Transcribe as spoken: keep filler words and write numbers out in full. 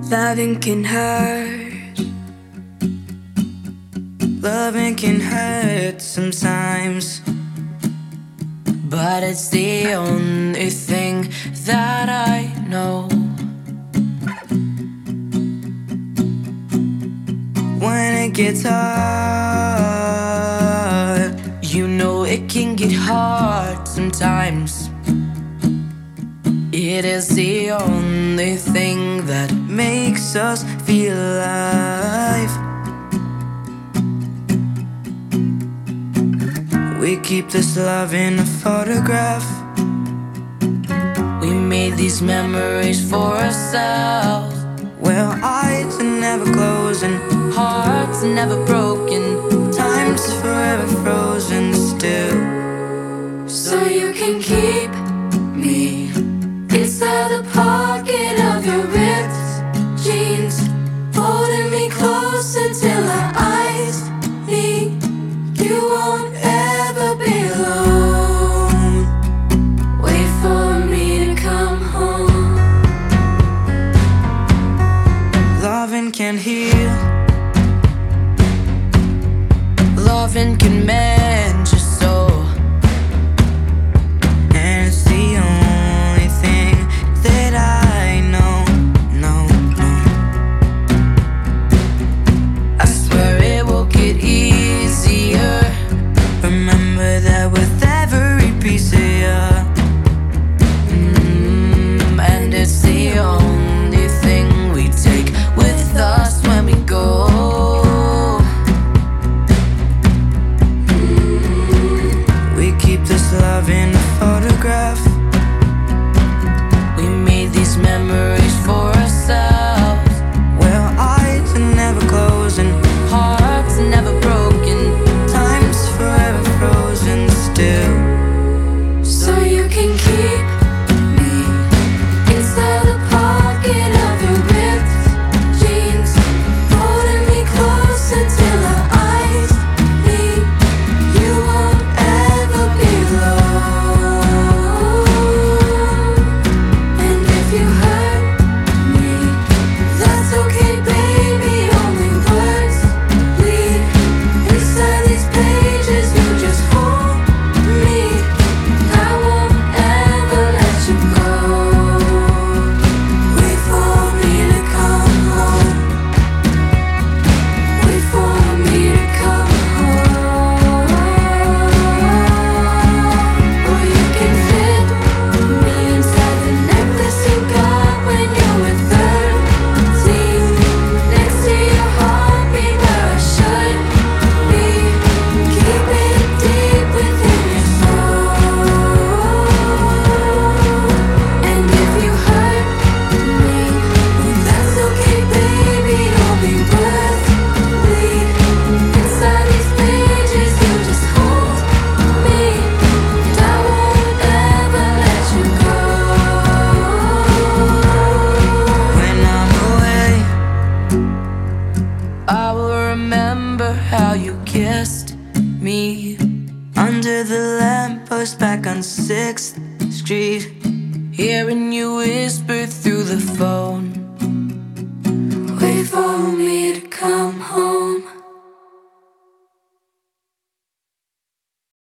Loving can hurt. Loving can hurt sometimes, but it's the only thing that I know. When it gets hard, you know it can get hard sometimes. It is the only thing that makes us feel alive. We keep this love in a photograph. We made these memories for ourselves. Well, eyes are never closing, hearts are never broken, time's forever frozen still. So you can keep me inside the pocket of your ripped jeans, holding me close until our eyes meet. You won't ever be alone. Wait for me to come home. Loving can heal.